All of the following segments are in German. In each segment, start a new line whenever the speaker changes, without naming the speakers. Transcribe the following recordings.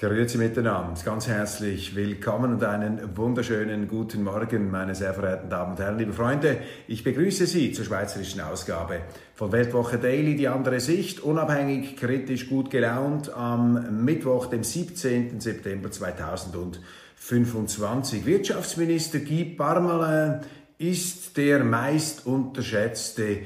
Grüezi miteinander, ganz herzlich willkommen und einen wunderschönen guten Morgen, meine sehr verehrten Damen und Herren, liebe Freunde. Ich begrüße Sie zur schweizerischen Ausgabe von Weltwoche Daily, die andere Sicht, unabhängig, kritisch, gut gelaunt, am Mittwoch, dem 17. September 2025. Wirtschaftsminister Guy Parmelin ist der meist unterschätzte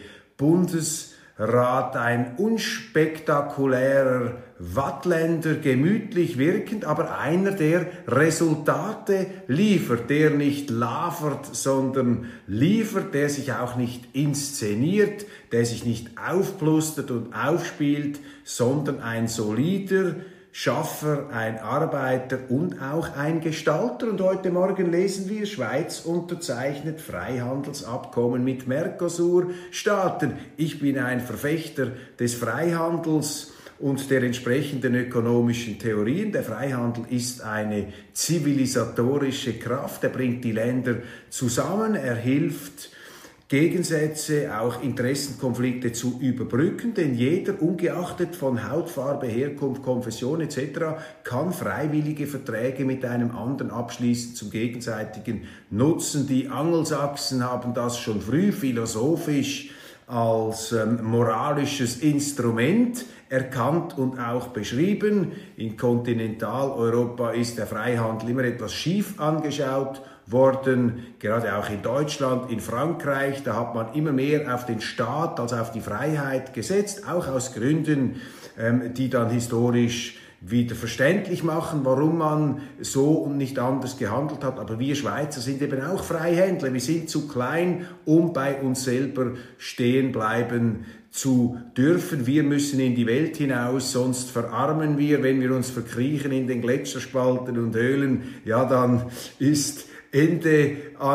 Bundesrat, ein unspektakulärer Wattländer, gemütlich wirkend, aber einer, der Resultate liefert, der nicht lavert, sondern liefert, der sich auch nicht inszeniert, der sich nicht aufplustert und aufspielt, sondern ein solider Schaffer, ein Arbeiter und auch ein Gestalter. Und heute Morgen lesen wir, Schweiz unterzeichnet Freihandelsabkommen mit Mercosur-Staaten. Ich bin ein Verfechter des Freihandels und der entsprechenden ökonomischen Theorien. Der Freihandel ist eine zivilisatorische Kraft. Er bringt die Länder zusammen, er hilft, Gegensätze, auch Interessenkonflikte zu überbrücken, denn jeder, ungeachtet von Hautfarbe, Herkunft, Konfession etc., kann freiwillige Verträge mit einem anderen abschließen zum gegenseitigen Nutzen. Die Angelsachsen haben das schon früh philosophisch als moralisches Instrument erkannt und auch beschrieben. In Kontinentaleuropa ist der Freihandel immer etwas schief angeschaut worden, gerade auch in Deutschland, in Frankreich, da hat man immer mehr auf den Staat als auf die Freiheit gesetzt, auch aus Gründen, die dann historisch wieder verständlich machen, warum man so und nicht anders gehandelt hat. Aber wir Schweizer sind eben auch Freihändler. Wir sind zu klein, um bei uns selber stehen bleiben zu dürfen. Wir müssen in die Welt hinaus, sonst verarmen wir. Wenn wir uns verkriechen in den Gletscherspalten und Höhlen, ja, dann ist Ende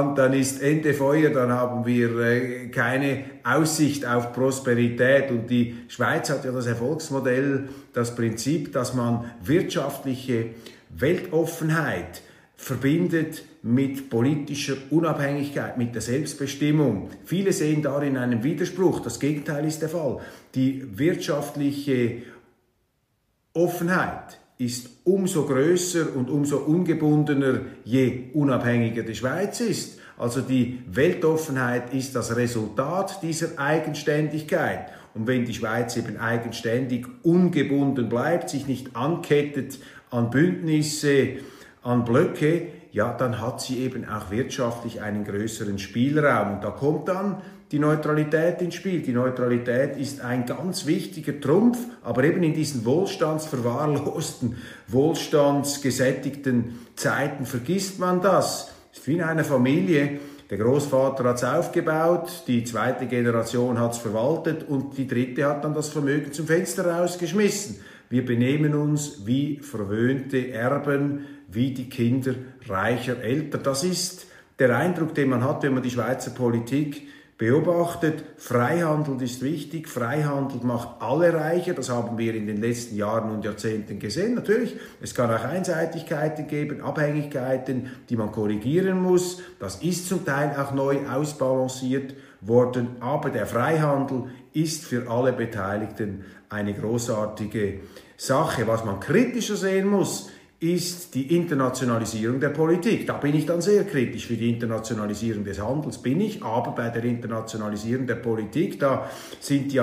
Feuer, dann haben wir keine Aussicht auf Prosperität. Und die Schweiz hat ja das Erfolgsmodell, das Prinzip, dass man wirtschaftliche Weltoffenheit verbindet mit politischer Unabhängigkeit, mit der Selbstbestimmung. Viele sehen darin einen Widerspruch. Das Gegenteil ist der Fall. Die wirtschaftliche Offenheit ist umso größer und umso ungebundener, je unabhängiger die Schweiz ist. Also die Weltoffenheit ist das Resultat dieser Eigenständigkeit. Und wenn die Schweiz eben eigenständig, ungebunden bleibt, sich nicht ankettet an Bündnisse, an Blöcke, ja, dann hat sie eben auch wirtschaftlich einen größeren Spielraum. Und da kommt dann die Neutralität ins Spiel. Die Neutralität ist ein ganz wichtiger Trumpf, aber eben in diesen wohlstandsverwahrlosten, wohlstandsgesättigten Zeiten vergisst man das. Es ist wie in einer Familie. Der Großvater hat es aufgebaut, die zweite Generation hat es verwaltet und die dritte hat dann das Vermögen zum Fenster rausgeschmissen. Wir benehmen uns wie verwöhnte Erben, wie die Kinder reicher Eltern. Das ist der Eindruck, den man hat, wenn man die Schweizer Politik beobachtet. Freihandel ist wichtig, Freihandel macht alle reicher, das haben wir in den letzten Jahren und Jahrzehnten gesehen. Natürlich, es kann auch Einseitigkeiten geben, Abhängigkeiten, die man korrigieren muss. Das ist zum Teil auch neu ausbalanciert worden, aber der Freihandel ist für alle Beteiligten eine großartige Sache. Was man kritischer sehen muss, ist die Internationalisierung der Politik. Da bin ich dann sehr kritisch. Für die Internationalisierung des Handels bin ich, aber bei der Internationalisierung der Politik, da sind die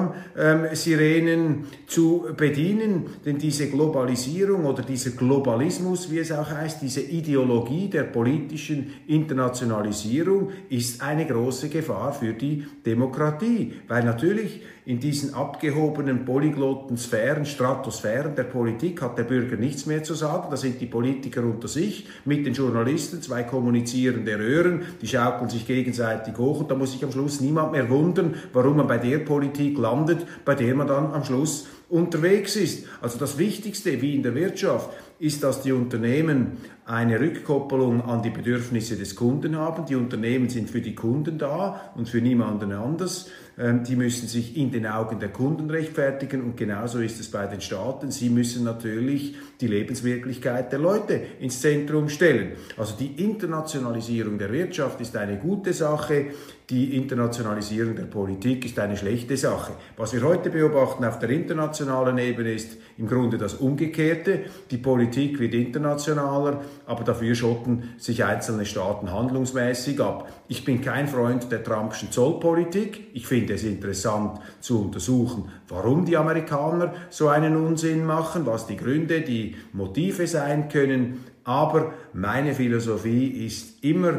Alarmsirenen zu bedienen, denn diese Globalisierung oder dieser Globalismus, wie es auch heißt, diese Ideologie der politischen Internationalisierung ist eine große Gefahr für die Demokratie, weil natürlich in diesen abgehobenen polyglotten Sphären, Stratosphären der Politik hat der Bürger nichts mehr zu sagen. Da sind die Politiker unter sich mit den Journalisten, zwei kommunizierende Röhren, die schaukeln sich gegenseitig hoch und da muss sich am Schluss niemand mehr wundern, warum man bei der Politik landet, bei der man dann am Schluss unterwegs ist. Also das Wichtigste, wie in der Wirtschaft, ist, dass die Unternehmen eine Rückkoppelung an die Bedürfnisse des Kunden haben. Die Unternehmen sind für die Kunden da und für niemanden anders. Die müssen sich in den Augen der Kunden rechtfertigen und genauso ist es bei den Staaten. Sie müssen natürlich die Lebenswirklichkeit der Leute ins Zentrum stellen. Also die Internationalisierung der Wirtschaft ist eine gute Sache. die Internationalisierung der Politik ist eine schlechte Sache. Was wir heute beobachten auf der internationalen Ebene ist im Grunde das Umgekehrte. Die Politik wird internationaler, aber dafür schotten sich einzelne Staaten handlungsmäßig ab. Ich bin kein Freund der Trumpschen Zollpolitik. Ich finde es interessant zu untersuchen, warum die Amerikaner so einen Unsinn machen, was die Gründe, die Motive sein können. Aber meine Philosophie ist immer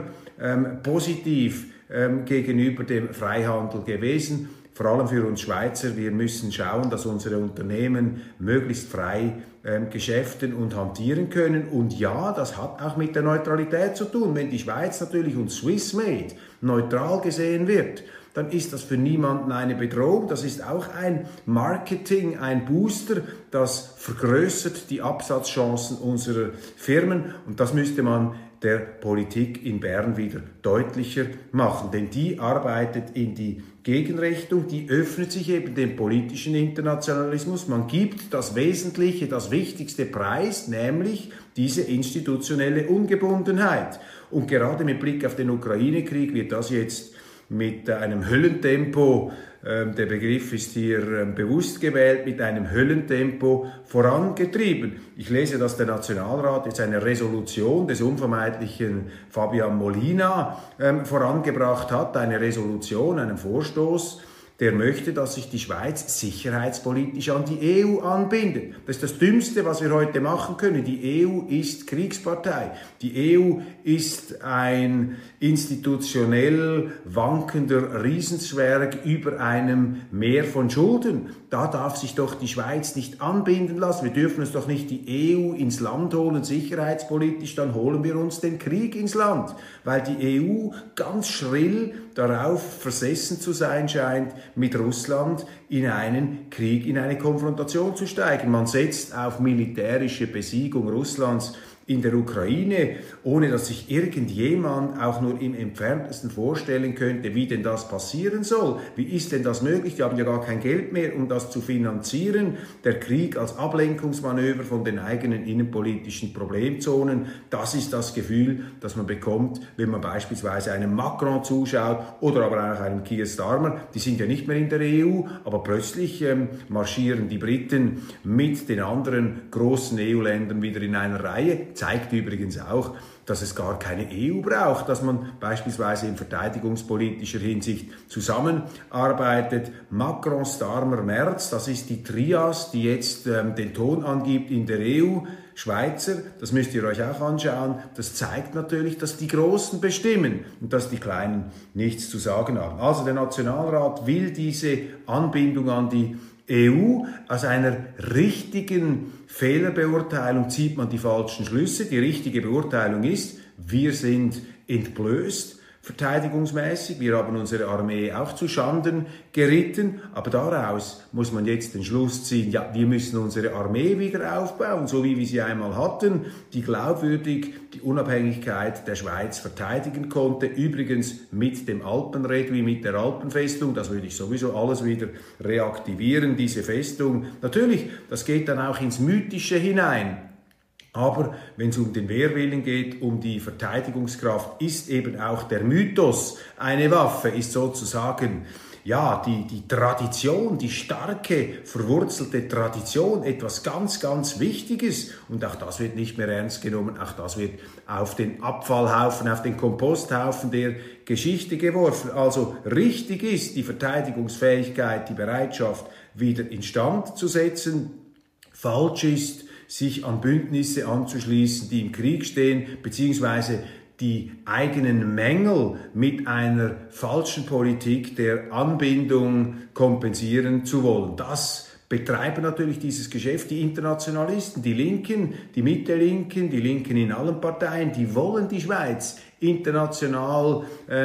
positiv gegenüber dem Freihandel gewesen. Vor allem für uns Schweizer, wir müssen schauen, dass unsere Unternehmen möglichst frei geschäften und hantieren können. Und ja, das hat auch mit der Neutralität zu tun. Wenn die Schweiz natürlich und Swiss-made neutral gesehen wird, dann ist das für niemanden eine Bedrohung. Das ist auch ein Marketing, ein Booster, das vergrößert die Absatzchancen unserer Firmen. Und das müsste man der Politik in Bern wieder deutlicher machen. Denn die arbeitet in die Gegenrichtung, die öffnet sich eben dem politischen Internationalismus. Man gibt das Wesentliche, das Wichtigste preis, nämlich diese institutionelle Ungebundenheit. Und gerade mit Blick auf den Ukraine-Krieg wird das jetzt mit einem Höllentempo, der Begriff ist hier bewusst gewählt, mit einem Höllentempo vorangetrieben. Ich lese, dass der Nationalrat jetzt eine Resolution des unvermeidlichen Fabian Molina vorangebracht hat, eine Resolution, einen Vorstoß, der möchte, dass sich die Schweiz sicherheitspolitisch an die EU anbindet. Das ist das Dümmste, was wir heute machen können. Die EU ist Kriegspartei. Die EU ist ein institutionell wankender Riesenzwerg über einem Meer von Schulden. Da darf sich doch die Schweiz nicht anbinden lassen. Wir dürfen uns doch nicht die EU ins Land holen, sicherheitspolitisch, dann holen wir uns den Krieg ins Land. Weil die EU ganz schrill darauf versessen zu sein scheint, mit Russland in einen Krieg, in eine Konfrontation zu steigen. Man setzt auf militärische Besiegung Russlands in der Ukraine, ohne dass sich irgendjemand auch nur im Entferntesten vorstellen könnte, wie denn das passieren soll. Wie ist denn das möglich? Die haben ja gar kein Geld mehr, um das zu finanzieren. Der Krieg als Ablenkungsmanöver von den eigenen innenpolitischen Problemzonen, das ist das Gefühl, das man bekommt, wenn man beispielsweise einem Macron zuschaut oder aber auch einem Keir Starmer. Die sind ja nicht mehr in der EU, aber plötzlich marschieren die Briten mit den anderen großen EU-Ländern wieder in einer Reihe. Zeigt übrigens auch, dass es gar keine EU braucht, dass man beispielsweise in verteidigungspolitischer Hinsicht zusammenarbeitet. Macron, Starmer, Merz, das ist die Trias, die jetzt den Ton angibt in der EU. Schweizer, das müsst ihr euch auch anschauen, das zeigt natürlich, dass die Großen bestimmen und dass die Kleinen nichts zu sagen haben. Also der Nationalrat will diese Anbindung an die EU. Aus einer richtigen Fehlerbeurteilung zieht man die falschen Schlüsse. Die richtige Beurteilung ist, wir sind entblößt, verteidigungsmäßig. Wir haben unsere Armee auch zu Schanden geritten. Aber daraus muss man jetzt den Schluss ziehen, ja, wir müssen unsere Armee wieder aufbauen, so wie wir sie einmal hatten, die glaubwürdig die Unabhängigkeit der Schweiz verteidigen konnte. Übrigens mit dem Alpenredui, mit der Alpenfestung. Das würde ich sowieso alles wieder reaktivieren, diese Festung. Natürlich, das geht dann auch ins Mythische hinein. Aber wenn es um den Wehrwillen geht, um die Verteidigungskraft, ist eben auch der Mythos eine Waffe, ist sozusagen ja die Tradition, die starke, verwurzelte Tradition, etwas ganz, ganz Wichtiges. Und auch das wird nicht mehr ernst genommen, auch das wird auf den Abfallhaufen, auf den Komposthaufen der Geschichte geworfen. Also richtig ist die Verteidigungsfähigkeit, die Bereitschaft wieder instand zu setzen. Falsch ist, sich an Bündnisse anzuschließen, die im Krieg stehen, beziehungsweise die eigenen Mängel mit einer falschen Politik der Anbindung kompensieren zu wollen. Das betreiben natürlich dieses Geschäft die Internationalisten, die Linken, die Mitte-Linken, die Linken in allen Parteien, die wollen die Schweiz international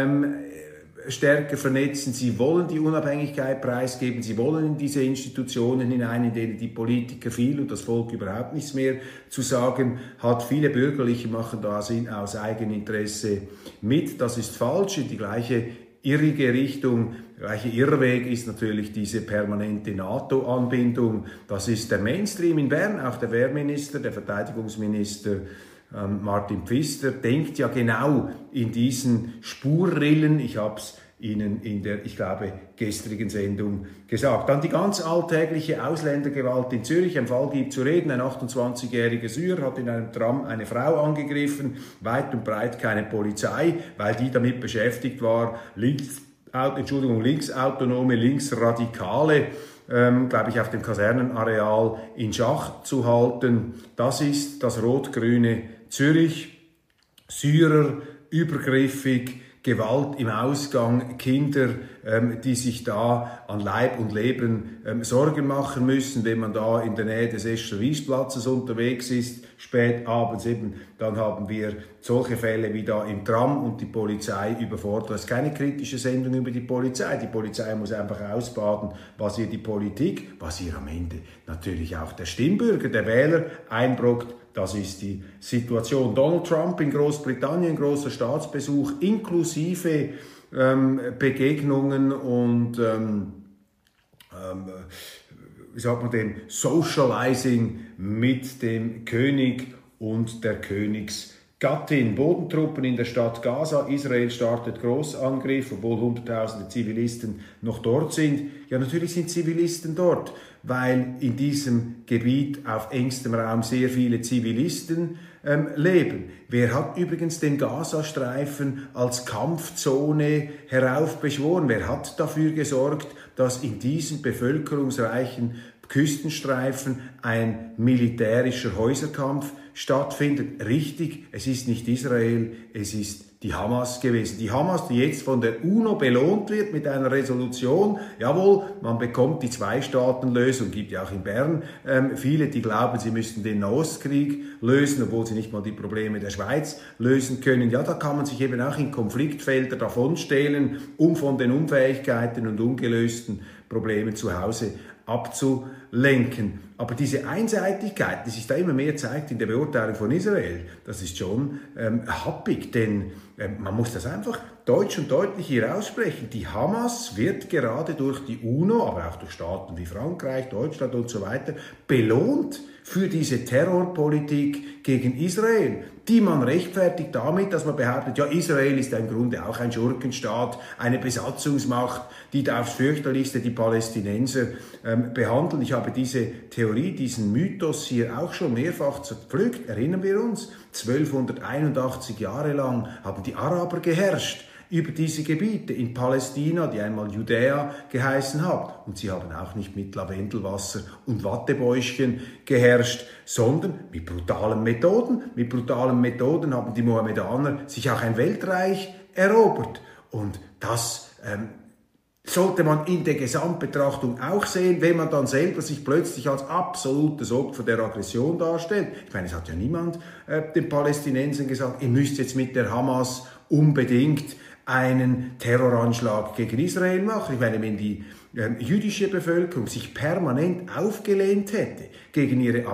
stärker vernetzen, sie wollen die Unabhängigkeit preisgeben, sie wollen in diese Institutionen hinein, in denen die Politiker viel und das Volk überhaupt nichts mehr zu sagen hat. Viele Bürgerliche machen da aus Eigeninteresse mit, das ist falsch, in die gleiche irrige Richtung, der gleiche Irrweg ist natürlich diese permanente NATO-Anbindung, das ist der Mainstream in Bern, auch der Wehrminister, der Verteidigungsminister Martin Pfister denkt ja genau in diesen Spurrillen. Ich habe es Ihnen in der, ich glaube, gestrigen Sendung gesagt. Dann die ganz alltägliche Ausländergewalt in Zürich. Ein Fall gibt zu reden. Ein 28-jähriger Syrer hat in einem Tram eine Frau angegriffen. Weit und breit keine Polizei, weil die damit beschäftigt war, linksautonome, linksradikale, glaube ich, auf dem Kasernenareal in Schach zu halten. Das ist das rot-grüne Zürich. Syrer, übergriffig, Gewalt im Ausgang, Kinder, die sich da an Leib und Leben Sorgen machen müssen, wenn man da in der Nähe des Escher Wiesplatzes unterwegs ist, spät abends eben, dann haben wir solche Fälle wie da im Tram und die Polizei überfordert. Das ist keine kritische Sendung über die Polizei. Die Polizei muss einfach ausbaden, was ihr die Politik, was ihr am Ende natürlich auch der Stimmbürger, der Wähler einbrockt. Das ist die Situation. Donald Trump in Großbritannien, großer Staatsbesuch, inklusive Begegnungen und wie sagt man dem, Socializing mit dem König und der Königsgattin. Bodentruppen in der Stadt Gaza. Israel startet Großangriff, obwohl Hunderttausende Zivilisten noch dort sind. Ja, natürlich sind Zivilisten dort, weil in diesem Gebiet auf engstem Raum sehr viele Zivilisten leben. Wer hat übrigens den Gazastreifen als Kampfzone heraufbeschworen? Wer hat dafür gesorgt, dass in diesem bevölkerungsreichen Küstenstreifen ein militärischer Häuserkampf stattfindet? Richtig, es ist nicht Israel, es ist die Hamas gewesen. Die Hamas, die jetzt von der UNO belohnt wird mit einer Resolution. Jawohl, man bekommt die Zwei-Staaten-Lösung. Gibt ja auch in Bern viele, die glauben, sie müssten den Nahostkrieg lösen, obwohl sie nicht mal die Probleme der Schweiz lösen können. Ja, da kann man sich eben auch in Konfliktfelder davonstehlen, um von den Unfähigkeiten und ungelösten Problemen zu Hause abzulenken. Aber diese Einseitigkeit, die sich da immer mehr zeigt in der Beurteilung von Israel, das ist schon happig, denn man muss das einfach deutsch und deutlich hier aussprechen. Die Hamas wird gerade durch die UNO, aber auch durch Staaten wie Frankreich, Deutschland und so weiter, belohnt für diese Terrorpolitik gegen Israel, die man rechtfertigt damit, dass man behauptet, ja, Israel ist im Grunde auch ein Schurkenstaat, eine Besatzungsmacht, die da aufs fürchterlichste die Palästinenser behandeln. Ich habe diese Theorie, diesen Mythos hier auch schon mehrfach zerpflückt. Erinnern wir uns, 1281 Jahre lang haben die Araber geherrscht über diese Gebiete in Palästina, die einmal Judäa geheißen hat. Und sie haben auch nicht mit Lavendelwasser und Wattebäuschen geherrscht, sondern mit brutalen Methoden. Mit brutalen Methoden haben die Mohammedaner sich auch ein Weltreich erobert. Und das sollte man in der Gesamtbetrachtung auch sehen, wenn man dann selber sich plötzlich als absolutes Opfer der Aggression darstellt. Ich meine, es hat ja niemand den Palästinensern gesagt, ihr müsst jetzt mit der Hamas unbedingt einen Terroranschlag gegen Israel machen. Ich meine, wenn die jüdische Bevölkerung sich permanent aufgelehnt hätte gegen ihre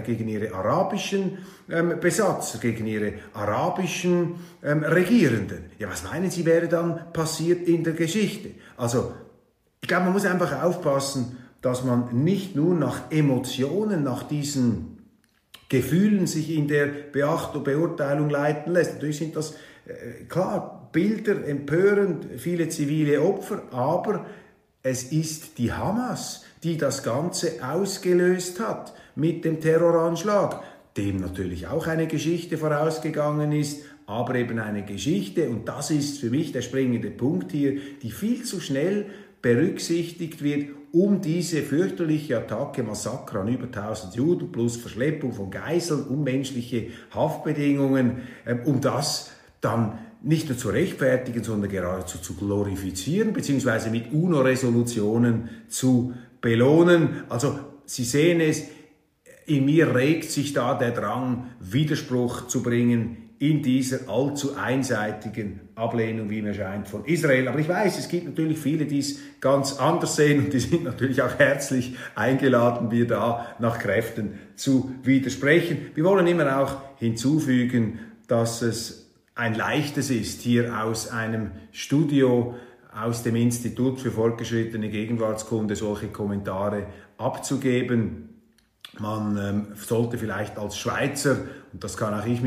arabischen Besatzer, gegen ihre arabischen Regierenden, ja, was meinen Sie, wäre dann passiert in der Geschichte? Also, ich glaube, man muss einfach aufpassen, dass man nicht nur nach Emotionen, nach diesen Gefühlen sich in der Beurteilung leiten lässt. Natürlich sind das, klar, Bilder empörend, viele zivile Opfer, aber es ist die Hamas, die das Ganze ausgelöst hat mit dem Terroranschlag, dem natürlich auch eine Geschichte vorausgegangen ist, aber eben eine Geschichte, und das ist für mich der springende Punkt hier, die viel zu schnell berücksichtigt wird, um diese fürchterliche Attacke, Massaker an über 1000 Juden plus Verschleppung von Geiseln, unmenschliche Haftbedingungen, um das dann nicht nur zu rechtfertigen, sondern geradezu zu glorifizieren, beziehungsweise mit UNO-Resolutionen zu belohnen. Also Sie sehen es, in mir regt sich da der Drang, Widerspruch zu bringen in dieser allzu einseitigen Ablehnung, wie mir scheint, von Israel. Aber ich weiß, es gibt natürlich viele, die es ganz anders sehen, und die sind natürlich auch herzlich eingeladen, mir da nach Kräften zu widersprechen. Wir wollen immer auch hinzufügen, dass es ein leichtes ist, hier aus einem Studio, aus dem Institut für fortgeschrittene Gegenwartskunde solche Kommentare abzugeben. Man sollte vielleicht als Schweizer, und das kann auch ich mir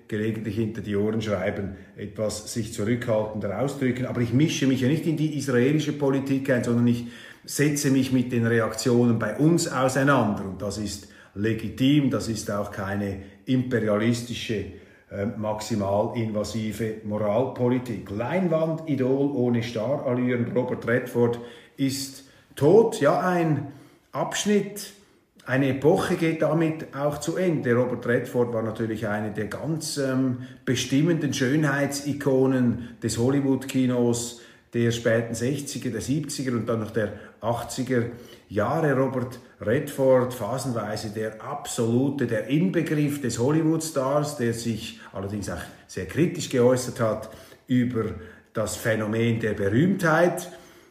gelegentlich hinter die Ohren schreiben, etwas sich zurückhaltender ausdrücken. Aber ich mische mich ja nicht in die israelische Politik ein, sondern ich setze mich mit den Reaktionen bei uns auseinander. Und das ist legitim, das ist auch keine imperialistische, maximal invasive Moralpolitik. Leinwandidol ohne Starallüren, Robert Redford ist tot. Ja, ein Abschnitt, eine Epoche geht damit auch zu Ende. Robert Redford war natürlich eine der ganz bestimmenden Schönheitsikonen des Hollywood-Kinos der späten 60er, der 70er und dann noch der 80er Jahre. Robert Redford, phasenweise der absolute, der Inbegriff des Hollywood-Stars, der sich allerdings auch sehr kritisch geäußert hat über das Phänomen der Berühmtheit.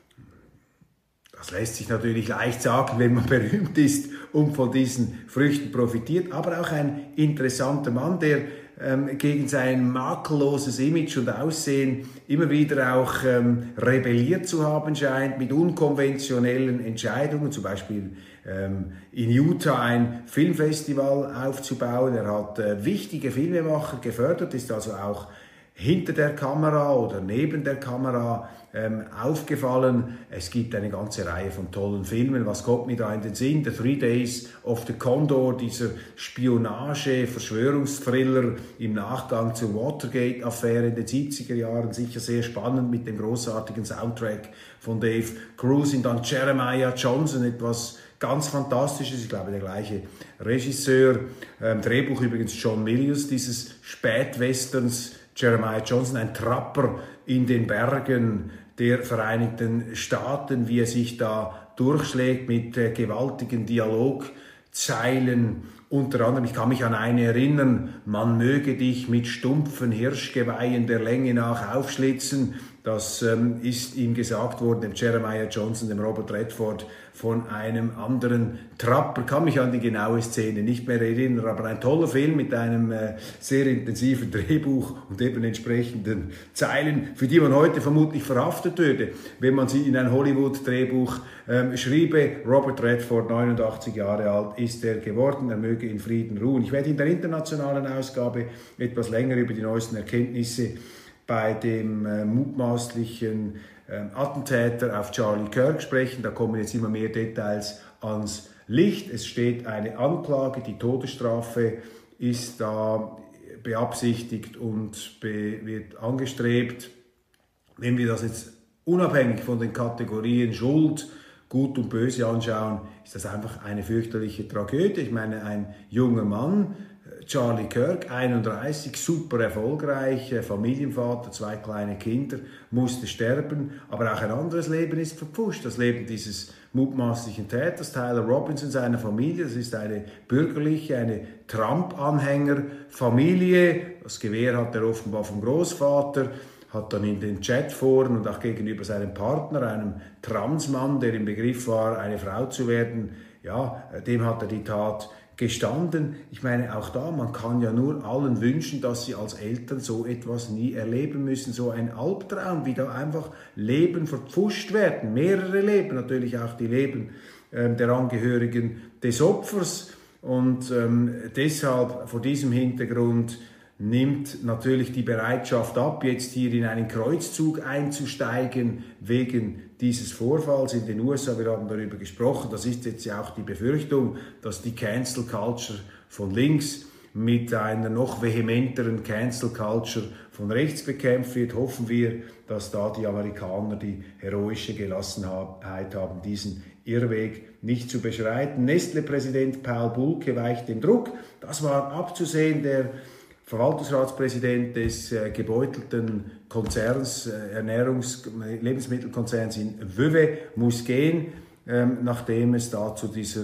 Das lässt sich natürlich leicht sagen, wenn man berühmt ist und von diesen Früchten profitiert, aber auch ein interessanter Mann, der gegen sein makelloses Image und Aussehen immer wieder auch rebelliert zu haben scheint, mit unkonventionellen Entscheidungen, zum Beispiel in Utah ein Filmfestival aufzubauen. Er hat wichtige Filmemacher gefördert, ist also auch hinter der Kamera oder neben der Kamera aufgefallen. Es gibt eine ganze Reihe von tollen Filmen. Was kommt mir da in den Sinn? The 3 Days of the Condor, dieser Spionage-Verschwörungsthriller im Nachgang zur Watergate-Affäre in den 70er Jahren. Sicher sehr spannend mit dem großartigen Soundtrack von Dave Grusin. Dann Jeremiah Johnson, etwas ganz Fantastisches, ich glaube der gleiche Regisseur. Drehbuch übrigens John Milius, dieses Spätwesterns. Jeremiah Johnson, ein Trapper in den Bergen der Vereinigten Staaten, wie er sich da durchschlägt mit gewaltigen Dialogzeilen. Unter anderem, ich kann mich an eine erinnern, man möge dich mit stumpfen Hirschgeweihen der Länge nach aufschlitzen. Das ist ihm gesagt worden, dem Jeremiah Johnson, dem Robert Redford, von einem anderen Trapper. Kann mich an die genaue Szene nicht mehr erinnern, aber ein toller Film mit einem sehr intensiven Drehbuch und eben entsprechenden Zeilen, für die man heute vermutlich verhaftet würde, wenn man sie in ein Hollywood-Drehbuch schriebe. Robert Redford, 89 Jahre alt, ist er geworden, er möge in Frieden ruhen. Ich werde in der internationalen Ausgabe etwas länger über die neuesten Erkenntnisse bei dem mutmaßlichen Attentäter auf Charlie Kirk sprechen. Da kommen jetzt immer mehr Details ans Licht. Es steht eine Anklage, die Todesstrafe ist da beabsichtigt und wird angestrebt. Wenn wir das jetzt unabhängig von den Kategorien Schuld, Gut und Böse anschauen, ist das einfach eine fürchterliche Tragödie. Ich meine, ein junger Mann, Charlie Kirk, 31, super erfolgreich, Familienvater, 2 kleine Kinder, musste sterben, aber auch ein anderes Leben ist verpfuscht. Das Leben dieses mutmaßlichen Täters, Tyler Robinson, seiner Familie, das ist eine bürgerliche, eine Trump-Anhänger-Familie. Das Gewehr hat er offenbar vom Großvater, hat dann in den Chatforen und auch gegenüber seinem Partner, einem Transmann, der im Begriff war, eine Frau zu werden, ja, dem hat er die Tat gestanden. Ich meine, auch da, man kann ja nur allen wünschen, dass sie als Eltern so etwas nie erleben müssen, so ein Albtraum, wie da einfach Leben verpfuscht werden, mehrere Leben, natürlich auch die Leben der Angehörigen des Opfers. Und deshalb, vor diesem Hintergrund, nimmt natürlich die Bereitschaft ab, jetzt hier in einen Kreuzzug einzusteigen wegen dieses Vorfalls in den USA. Wir haben darüber gesprochen. Das ist jetzt ja auch die Befürchtung, dass die Cancel Culture von links mit einer noch vehementeren Cancel Culture von rechts bekämpft wird. Hoffen wir, dass da die Amerikaner die heroische Gelassenheit haben, diesen Irrweg nicht zu beschreiten. Nestle-Präsident Paul Bulcke weicht dem Druck. Das war abzusehen. Der Verwaltungsratspräsident des gebeutelten Konzerns, Lebensmittelkonzerns in Vevey, muss gehen, nachdem es da zu dieser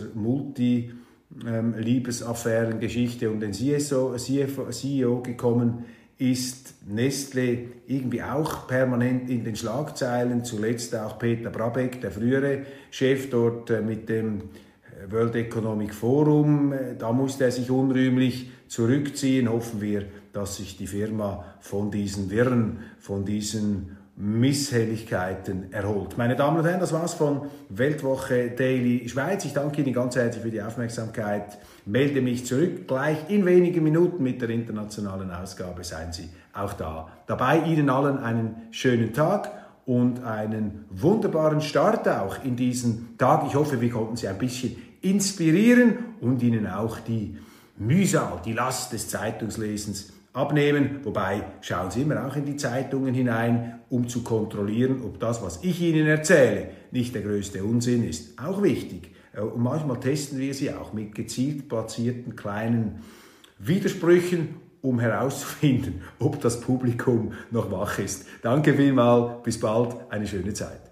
Liebesaffären-Geschichte um den CEO gekommen ist. Nestle irgendwie auch permanent in den Schlagzeilen, zuletzt auch Peter Brabeck, der frühere Chef dort mit dem World Economic Forum, da musste er sich unrühmlich zurückziehen. Hoffen wir, dass sich die Firma von diesen Wirren, von diesen Misshelligkeiten erholt. Meine Damen und Herren, das war's von Weltwoche Daily Schweiz. Ich danke Ihnen ganz herzlich für die Aufmerksamkeit. Melde mich zurück gleich in wenigen Minuten mit der internationalen Ausgabe. Seien Sie auch da dabei. Ihnen allen einen schönen Tag und einen wunderbaren Start auch in diesen Tag. Ich hoffe, wir konnten Sie ein bisschen inspirieren und Ihnen auch die Mühsal, die Last des Zeitungslesens abnehmen. Wobei, schauen Sie immer auch in die Zeitungen hinein, um zu kontrollieren, ob das, was ich Ihnen erzähle, nicht der größte Unsinn ist. Auch wichtig. Und manchmal testen wir sie auch mit gezielt platzierten kleinen Widersprüchen, um herauszufinden, ob das Publikum noch wach ist. Danke vielmals, bis bald, eine schöne Zeit.